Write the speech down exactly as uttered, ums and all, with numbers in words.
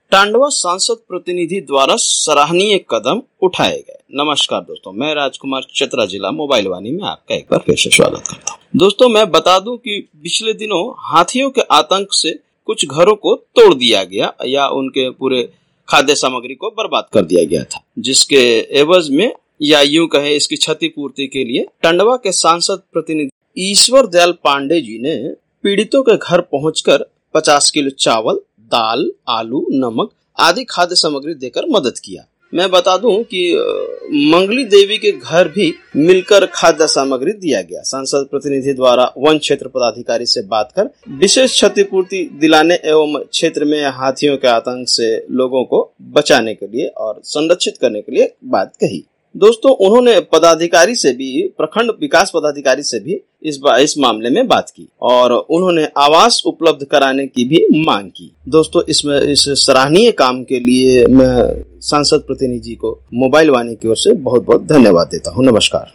टांडवा सांसद प्रतिनिधि द्वारा सराहनीय कदम उठाए गए। नमस्कार दोस्तों, मैं राजकुमार, चतरा जिला मोबाइल वाणी में आपका एक बार फिर से स्वागत करता हूं। दोस्तों, मैं बता दूं कि पिछले दिनों हाथियों के आतंक से कुछ घरों को तोड़ दिया गया या उनके पूरे खाद्य सामग्री को बर्बाद कर दिया गया था, जिसके एवज में या यूं कहे इसकी क्षतिपूर्ति के लिए टंडवा के सांसद प्रतिनिधि ईश्वर दयाल पांडे जी ने पीड़ितों के घर पहुंचकर पचास किलो चावल, दाल, आलू, नमक आदि खाद्य सामग्री देकर मदद किया। मैं बता दूं कि मंगली देवी के घर भी मिलकर खाद्य सामग्री दिया गया। सांसद प्रतिनिधि द्वारा वन क्षेत्र पदाधिकारी से बात कर विशेष क्षतिपूर्ति दिलाने एवं क्षेत्र में हाथियों के आतंक से लोगों को बचाने के लिए और संरक्षित करने के लिए बात कही। दोस्तों, उन्होंने पदाधिकारी से भी, प्रखंड विकास पदाधिकारी से भी इस इस मामले में बात की और उन्होंने आवास उपलब्ध कराने की भी मांग की। दोस्तों, इसमें इस सराहनीय काम के लिए मैं सांसद प्रतिनिधि को मोबाइल वाणी की ओर से बहुत बहुत धन्यवाद देता हूं। नमस्कार।